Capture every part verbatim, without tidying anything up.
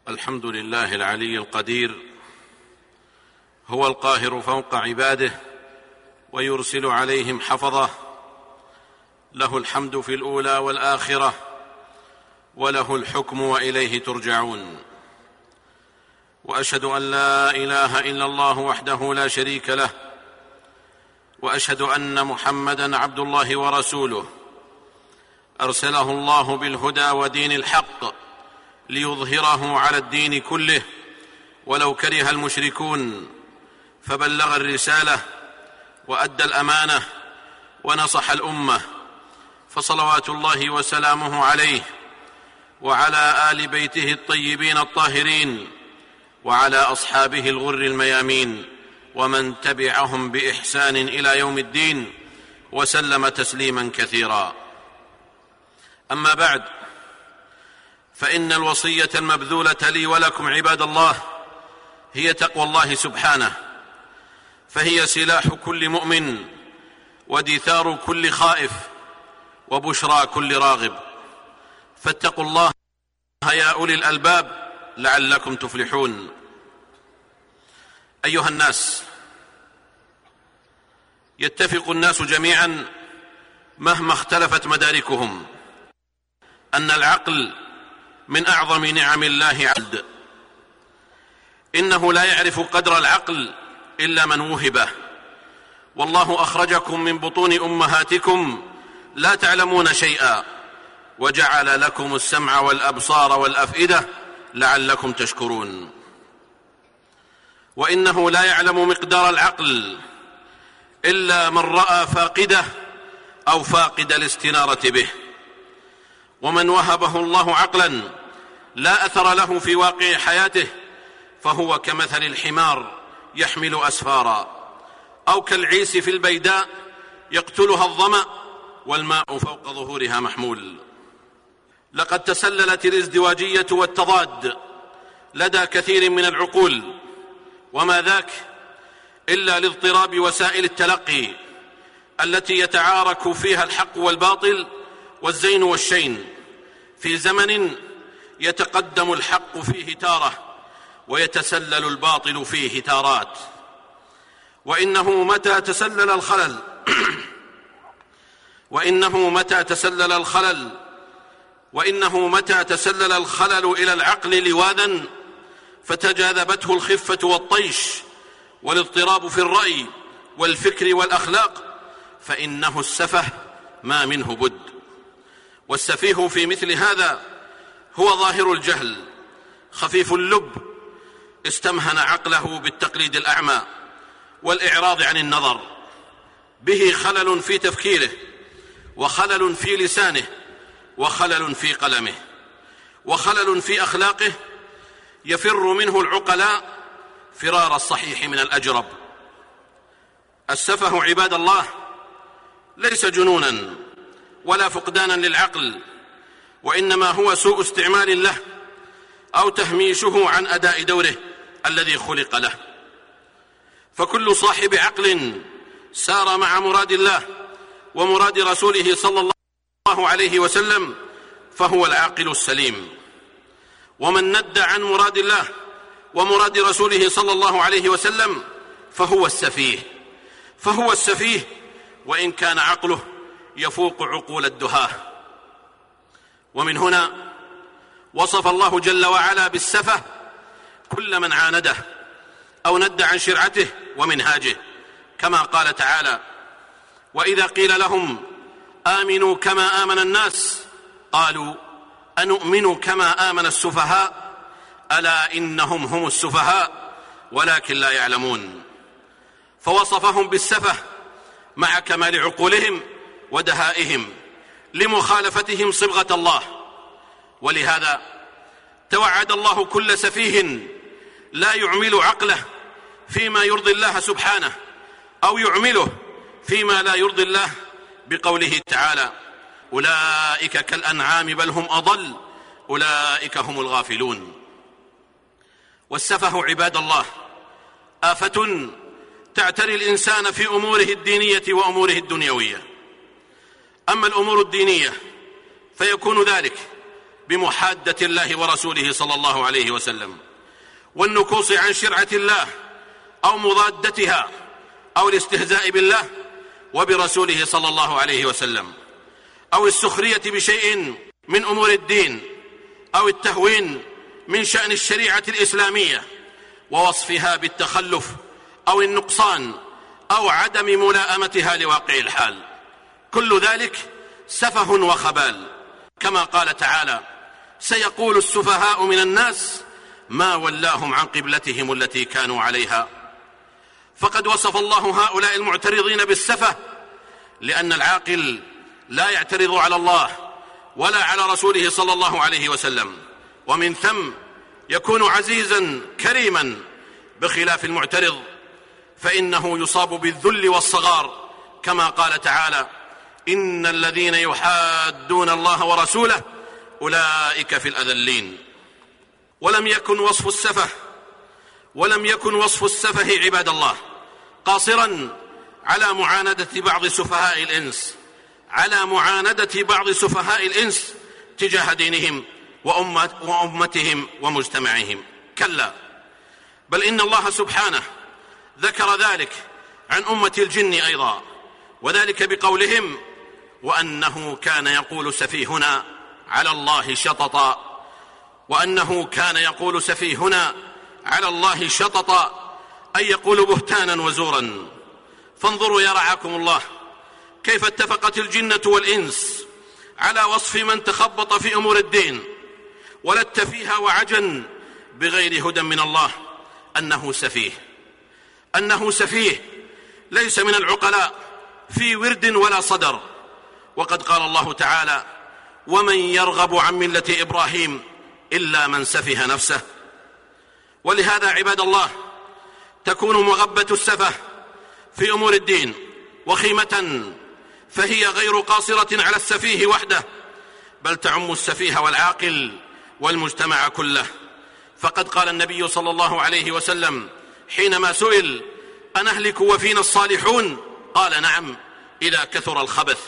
الحمد لله العلي القدير، هو القاهر فوق عباده ويرسل عليهم حفظه، له الحمد في الأولى والآخرة، وله الحكم وإليه ترجعون. وأشهد أن لا إله إلا الله وحده لا شريك له، وأشهد أن محمدًا عبد الله ورسوله، أرسله الله بالهدى ودين الحق ليظهره على الدين كله ولو كره المشركون، فبلغ الرسالة وأدى الأمانة ونصح الأمة، فصلوات الله وسلامه عليه وعلى آل بيته الطيبين الطاهرين وعلى أصحابه الغر الميامين ومن تبعهم بإحسان إلى يوم الدين، وسلم تسليما كثيرا. أما بعد، فإن الوصية المبذولة لي ولكم عباد الله هي تقوى الله سبحانه، فهي سلاح كل مؤمن ودثار كل خائف وبشرى كل راغب، فاتقوا الله يا أولي الألباب لعلكم تفلحون. أيها الناس، يتفق الناس جميعا مهما اختلفت مداركهم أن العقل من أعظم نعم الله عبد، إنه لا يعرف قدر العقل إلا من وهبه، والله أخرجكم من بطون أمهاتكم لا تعلمون شيئا، وجعل لكم السمع والأبصار والأفئدة لعلكم تشكرون. وإنه لا يعلم مقدار العقل إلا من رأى فاقده أو فاقد الاستنارة به، ومن وهبه الله عقلا لا أثر له في واقع حياته فهو كمثل الحمار يحمل أسفارا، أو كالعيس في البيداء يقتلها الظمأ والماء فوق ظهورها محمول. لقد تسللت الازدواجية والتضاد لدى كثير من العقول، وما ذاك إلا لاضطراب وسائل التلقي التي يتعارك فيها الحق والباطل والزين والشين، في زمن يتقدم الحق فيه تارة ويتسلل الباطل فيه تارات. وإنه متى تسلل الخلل وإنه متى تسلل الخلل وإنه متى تسلل الخلل إلى العقل لواذا فتجاذبته الخفة والطيش والاضطراب في الرأي والفكر والأخلاق، فإنه السفه ما منه بد. والسفيه في مثل هذا هو ظاهر الجهل خفيف اللب، استمهن عقله بالتقليد الأعمى والإعراض عن النظر، به خلل في تفكيره، وخلل في لسانه، وخلل في قلمه، وخلل في أخلاقه، يفر منه العقلاء فرار الصحيح من الأجرب. السفه عباد الله ليس جنونا ولا فقدانا للعقل، وإنما هو سوء استعمال له أو تهميشه عن أداء دوره الذي خلق له. فكل صاحب عقل سار مع مراد الله ومراد رسوله صلى الله عليه وسلم فهو العاقل السليم، ومن ند عن مراد الله ومراد رسوله صلى الله عليه وسلم فهو السفيه فهو السفيه وإن كان عقله يفوق عقول الدهاة. ومن هنا وصف الله جل وعلا بالسفه كل من عانده أو ند عن شرعته ومنهاجه، كما قال تعالى: وإذا قيل لهم آمنوا كما آمن الناس قالوا أنؤمن كما آمن السفهاء ألا إنهم هم السفهاء ولكن لا يعلمون. فوصفهم بالسفه مع كمال عقولهم ودهائهم لمخالفتهم صبغة الله. ولهذا توعد الله كل سفيه لا يعمل عقله فيما يرضي الله سبحانه أو يعمله فيما لا يرضي الله بقوله تعالى: أولئك كالأنعام بل هم أضل أولئك هم الغافلون. والسفه عباد الله آفة تعتري الإنسان في أموره الدينية وأموره الدنيوية. أما الأمور الدينية فيكون ذلك بمحادة الله ورسوله صلى الله عليه وسلم، والنكوص عن شرعة الله أو مضادتها أو الاستهزاء بالله وبرسوله صلى الله عليه وسلم، أو السخرية بشيء من أمور الدين، أو التهوين من شأن الشريعة الإسلامية ووصفها بالتخلف أو النقصان أو عدم ملائمتها لواقع الحال. كل ذلك سفه وخبال، كما قال تعالى: سيقول السفهاء من الناس ما ولاهم عن قبلتهم التي كانوا عليها. فقد وصف الله هؤلاء المعترضين بالسفه، لأن العاقل لا يعترض على الله ولا على رسوله صلى الله عليه وسلم، ومن ثم يكون عزيزا كريما، بخلاف المعترض فإنه يصاب بالذل والصغار، كما قال تعالى: إن الذين يحادون الله ورسوله أولئك في الأذلين. ولم يكن وصف السفه ولم يكن وصف السفه عباد الله قاصرا على معاندة بعض سفهاء الإنس على معاندة بعض سفهاء الإنس تجاه دينهم وأمتهم ومجتمعهم، كلا، بل إن الله سبحانه ذكر ذلك عن أمة الجن أيضا، وذلك بقولهم: وأنه كان يقول سفيهنا على الله شططا وأنه كان يقول سفيهنا على الله شططا أي يقول بهتانا وزورا. فانظروا يا رعاكم الله كيف اتفقت الجنة والإنس على وصف من تخبط في أمور الدين ولت فيها وعجن بغير هدى من الله أنه سفيه أنه سفيه ليس من العقلاء في ورد ولا صدر. وقد قال الله تعالى: ومن يرغب عن ملة إبراهيم إلا من سفه نفسه. ولهذا عباد الله تكون مغبة السفه في أمور الدين وخيمة، فهي غير قاصرة على السفيه وحده، بل تعم السفيه والعاقل والمجتمع كله. فقد قال النبي صلى الله عليه وسلم حينما سئل: أنهلك وفينا الصالحون؟ قال: نعم، إذا كثر الخبث.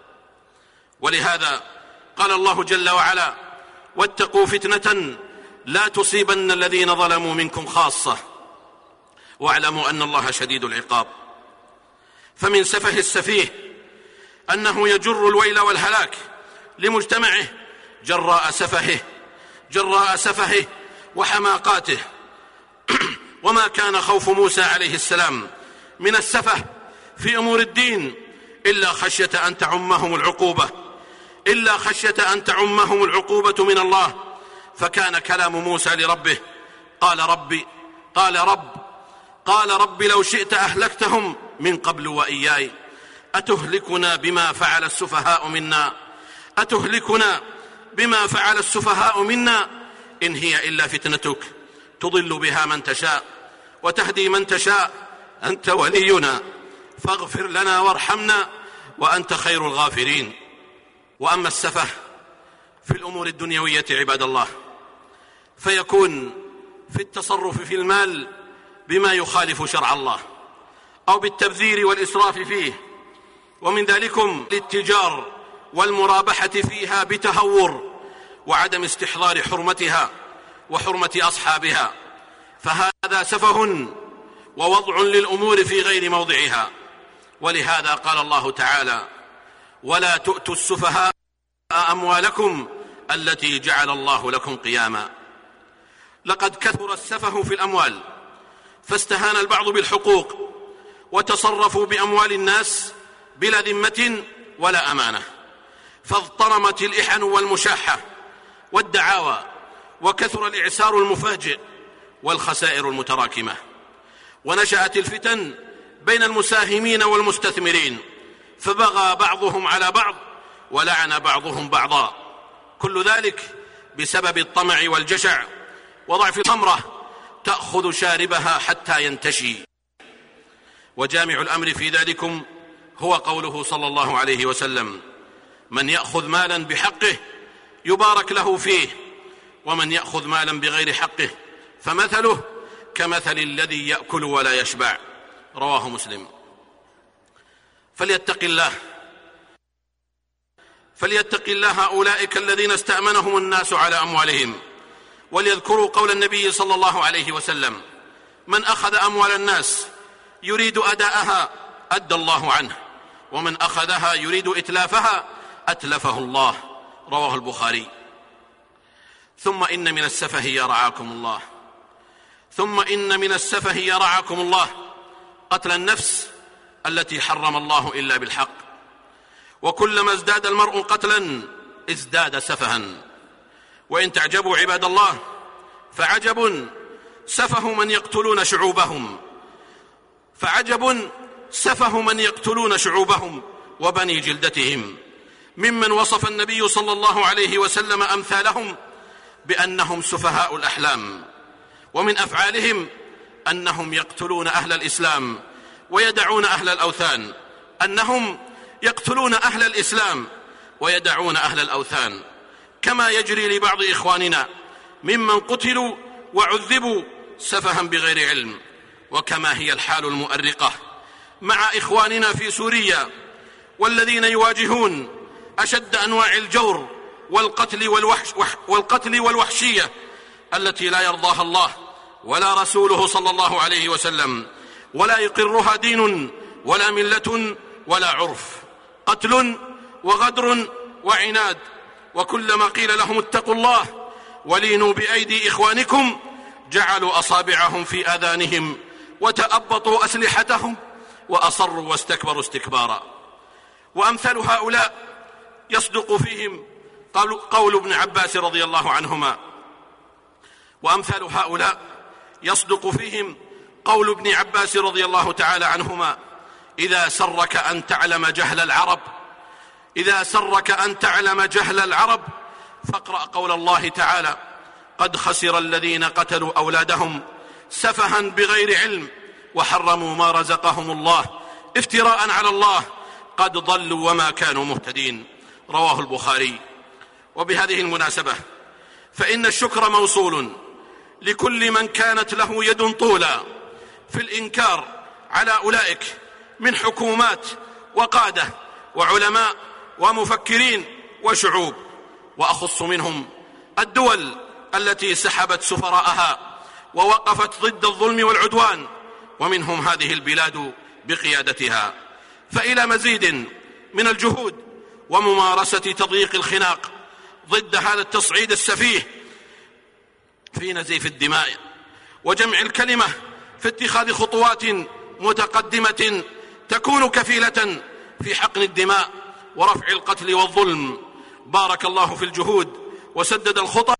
ولهذا قال الله جل وعلا: واتقوا فتنة لا تصيبن الذين ظلموا منكم خاصة واعلموا أن الله شديد العقاب. فمن سفه السفيه أنه يجر الويل والهلاك لمجتمعه جراء سفهه جراء سفهه وحماقاته. وما كان خوف موسى عليه السلام من السفه في أمور الدين إلا خشية أن تعمهم العقوبة إلا خشية أن تعمهم العقوبة من الله. فكان كلام موسى لربه: قال ربي قال رب قال رب لو شئت أهلكتهم من قبل وإياي أتهلكنا بما فعل السفهاء منا أتهلكنا بما فعل السفهاء منا إن هي إلا فتنتك تضل بها من تشاء وتهدي من تشاء أنت ولينا فاغفر لنا وارحمنا وأنت خير الغافرين. وأما السفه في الأمور الدنيوية عباد الله فيكون في التصرف في المال بما يخالف شرع الله أو بالتبذير والإسراف فيه، ومن ذلكم الاتجار والمرابحة فيها بتهور وعدم استحضار حرمتها وحرمة أصحابها، فهذا سفه ووضع للأمور في غير موضعها. ولهذا قال الله تعالى: ولا تؤتوا السفهاء أموالكم التي جعل الله لكم قياما. لقد كثر السفه في الأموال، فاستهان البعض بالحقوق وتصرفوا بأموال الناس بلا ذمة ولا أمانة، فاضطرمت الإحن والمشاحة والدعاوى، وكثر الإعسار المفاجئ والخسائر المتراكمة، ونشأت الفتن بين المساهمين والمستثمرين، فبغى بعضهم على بعض ولعن بعضهم بعضا. كل ذلك بسبب الطمع والجشع وضعف الخمرة تأخذ شاربها حتى ينتشي. وجامع الأمر في ذلكم هو قوله صلى الله عليه وسلم: من يأخذ مالا بحقه يبارك له فيه، ومن يأخذ مالا بغير حقه فمثله كمثل الذي يأكل ولا يشبع. رواه مسلم. فليتق الله فليتق الله أولئك الذين استأمنهم الناس على أموالهم، وليذكروا قول النبي صلى الله عليه وسلم: من أخذ أموال الناس يريد أداءها أدى الله عنه، ومن أخذها يريد إتلافها أتلفه الله. رواه البخاري. ثم إن من السفه يا رعاكم الله ثم إن من السفه يا رعاكم الله قتل النفس التي حرم الله إلا بالحق، وكلما ازداد المرء قتلا ازداد سفها. وإن تعجبوا عباد الله فعجب سفه من يقتلون شعوبهم فعجب سفه من يقتلون شعوبهم وبني جلدتهم، ممن وصف النبي صلى الله عليه وسلم أمثالهم بأنهم سفهاء الأحلام، ومن أفعالهم أنهم يقتلون أهل الإسلام ويدعون أهل الأوثان أنهم يقتلون أهل الإسلام ويدعون أهل الأوثان، كما يجري لبعض إخواننا ممن قتلوا وعذبوا سفها بغير علم، وكما هي الحال المؤرقة مع إخواننا في سوريا، والذين يواجهون أشد أنواع الجور والقتل والوحش والقتل والوحشية التي لا يرضاها الله ولا رسوله صلى الله عليه وسلم، ولا يقرها دين ولا ملة ولا عرف. قتل وغدر وعناد، وكلما قيل لهم اتقوا الله ولينوا بأيدي إخوانكم جعلوا أصابعهم في آذانهم وتأبطوا أسلحتهم وأصروا واستكبروا استكبارا. وأمثال هؤلاء يصدق فيهم قول ابن عباس رضي الله عنهما وأمثال هؤلاء يصدق فيهم قول ابن عباس رضي الله تعالى عنهما: إذا سرك أن تعلم جهل العرب إذا سرك أن تعلم جهل العرب فاقرأ قول الله تعالى: قد خسر الذين قتلوا أولادهم سفها بغير علم وحرموا ما رزقهم الله افتراء على الله قد ضلوا وما كانوا مهتدين. رواه البخاري. وبهذه المناسبة فإن الشكر موصول لكل من كانت له يد طولى في الإنكار على أولئك من حكومات وقادة وعلماء ومفكرين وشعوب، وأخص منهم الدول التي سحبت سفراءها ووقفت ضد الظلم والعدوان، ومنهم هذه البلاد بقيادتها. فإلى مزيد من الجهود وممارسة تضييق الخناق ضد هذا التصعيد السفيه في نزيف الدماء وجمع الكلمة في اتخاذ خطوات متقدمة تكون كفيلة في حقن الدماء ورفع القتل والظلم. بارك الله في الجهود وسدد الخطى،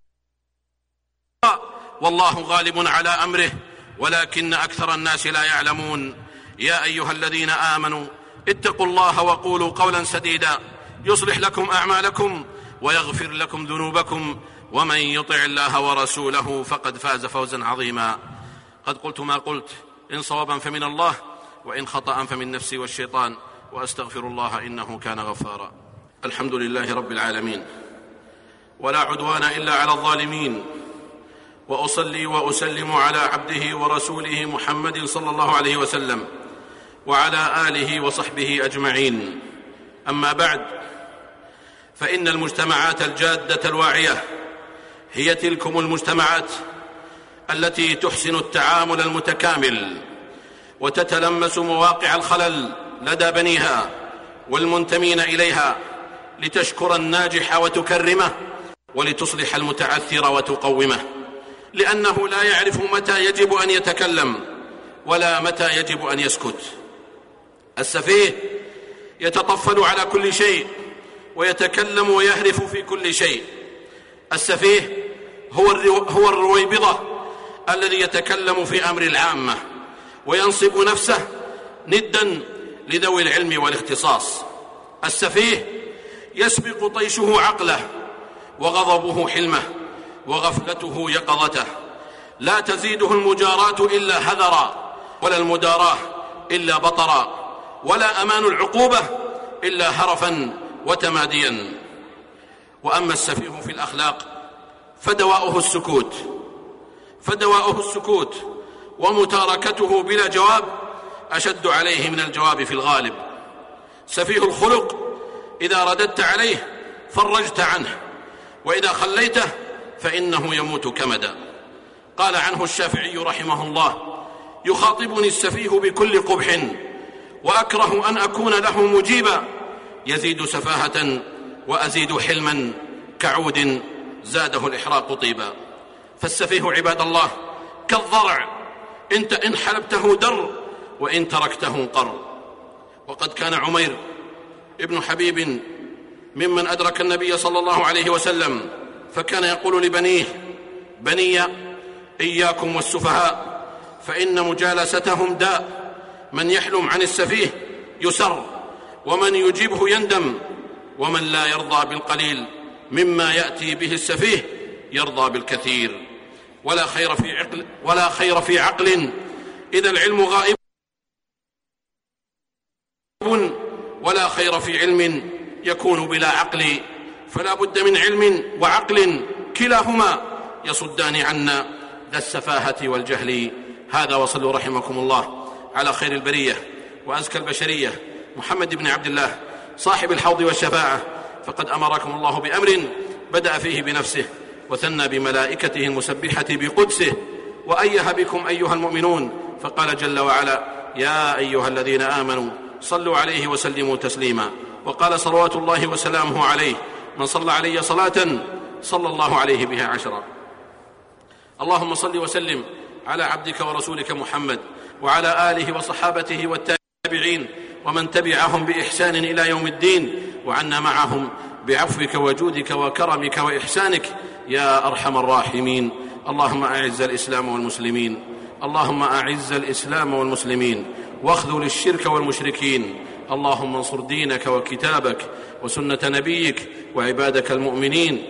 والله غالب على أمره ولكن أكثر الناس لا يعلمون. يا أيها الذين آمنوا اتقوا الله وقولوا قولا سديدا يصلح لكم أعمالكم ويغفر لكم ذنوبكم، ومن يطع الله ورسوله فقد فاز فوزا عظيما. قد قلت ما قلت، إن صوابا فمن الله وإن خطأ فمن نفسي والشيطان، وأستغفر الله إنه كان غفارا. الحمد لله رب العالمين، ولا عدوان إلا على الظالمين، وأصلي وأسلم على عبده ورسوله محمد صلى الله عليه وسلم وعلى آله وصحبه أجمعين. أما بعد، فإن المجتمعات الجادة الواعية هي تلكم المجتمعات التي تحسن التعامل المتكامل وتتلمس مواقع الخلل لدى بنيها والمنتمين إليها لتشكر الناجح وتكرمه، ولتصلح المتعثر وتقومه، لأنه لا يعرف متى يجب أن يتكلم ولا متى يجب أن يسكت. السفيه يتطفل على كل شيء ويتكلم ويهرف في كل شيء. السفيه هو هو الرويبضة الذي يتكلم في أمر العامة وينصب نفسه ندا لذوي العلم والاختصاص. السفيه يسبق طيشه عقله وغضبه حلمه وغفلته يقظته، لا تزيده المجاراة إلا هذرا، ولا المداراة إلا بطرا، ولا أمان العقوبة إلا هرفا وتماديا. وأما السفيه في الأخلاق فدواؤه السكوت فدواؤه السكوت ومتاركته بلا جواب أشد عليه من الجواب في الغالب. سفيه الخلق إذا رددت عليه فرجت عنه، وإذا خليته فإنه يموت كمدا. قال عنه الشافعي رحمه الله: يخاطبني السفيه بكل قبح وأكره أن أكون له مجيبا، يزيد سفاهة وأزيد حلما كعود زاده الإحراق طيبا. فالسفيه عباد الله كالضرع، انت إن حلبته در وإن تركته قر. وقد كان عمير ابن حبيب ممن أدرك النبي صلى الله عليه وسلم، فكان يقول لبنيه: بني إياكم والسفهاء فإن مجالستهم داء، من يحلم عن السفيه يسر، ومن يجيبه يندم، ومن لا يرضى بالقليل مما يأتي به السفيه يرضى بالكثير. ولا خير في عقل ولا خير في عقل إذا العلم غائب، ولا خير في علم يكون بلا عقل، فلا بد من علم وعقل كلاهما يصدان عنا ذا السفاهة والجهل. هذا، وصلوا رحمكم الله على خير البرية وأزكى البشرية محمد بن عبد الله صاحب الحوض والشفاعة، فقد أمركم الله بأمر بدأ فيه بنفسه وثنى بملائكته المسبحة بقدسه، وأيه بكم أيها المؤمنون، فقال جل وعلا: يا أيها الذين آمنوا صلوا عليه وسلموا تسليما. وقال صلوات الله وسلامه عليه: من صلى علي صلاة صلى الله عليه بها عشرا. اللهم صل وسلم على عبدك ورسولك محمد وعلى آله وصحابته والتابعين ومن تبعهم بإحسان إلى يوم الدين، وعنا معهم بعفوك وجودك وكرمك وإحسانك يا أرحم الراحمين. اللهم أعز الإسلام والمسلمين اللهم أعز الإسلام والمسلمين واخذل الشرك والمشركين. اللهم انصر دينك وكتابك وسنة نبيك وعبادك المؤمنين.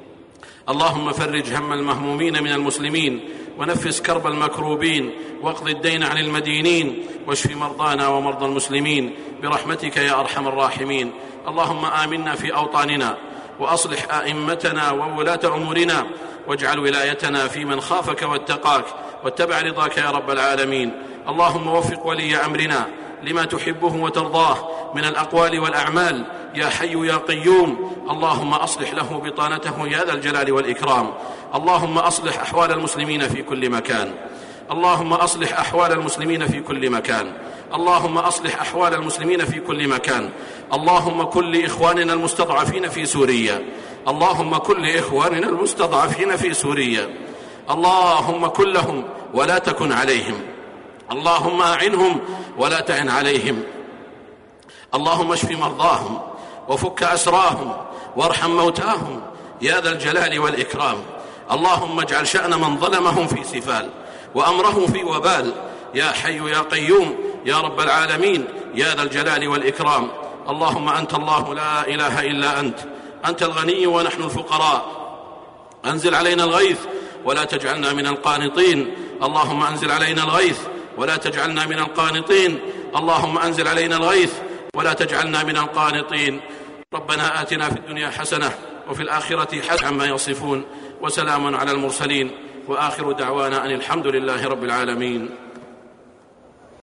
اللهم فرج هم المهمومين من المسلمين، ونفس كرب المكروبين، واقض الدين عن المدينين، واشف مرضانا ومرضى المسلمين برحمتك يا أرحم الراحمين. اللهم آمنا في أوطاننا، وأصلح أئمتنا وولاة أمورنا، واجعل ولايتنا في من خافك واتقاك واتبع رضاك يا رب العالمين. اللهم وفق ولي أمرنا لما تحبه وترضاه من الأقوال والأعمال يا حي يا قيوم. اللهم أصلح له بطانته يا ذا الجلال والإكرام. اللهم أصلح أحوال المسلمين في كل مكان اللهم أصلح أحوال المسلمين في كل مكان اللهم أصلح أحوال المسلمين في كل مكان. اللهم كن لإخواننا المستضعفين في سوريا اللهم كن لإخواننا المستضعفين في سوريا اللهم كن لهم ولا تكن عليهم. اللهم أعنهم ولا تعن عليهم. اللهم اشف مرضاهم وفك أسراهم وارحم موتاهم يا ذا الجلال والإكرام. اللهم اجعل شأن من ظلمهم في سفال وأمرهم في وبال يا حي يا قيوم يا رب العالمين يا ذا الجلال والإكرام. اللهم أنت الله لا إله إلا أنت أنت الغني ونحن الفقراء. أنزل علينا الغيث ولا تجعلنا من القانطين. اللهم أنزل علينا الغيث ولا تجعلنا من القانطين. اللهم أنزل علينا الغيث ولا تجعلنا من القانطين. ربنا آتنا في الدنيا حسنة وفي الآخرة حسنة عما يصفون، وسلام على المرسلين، وآخر دعوانا أن الحمد لله رب العالمين.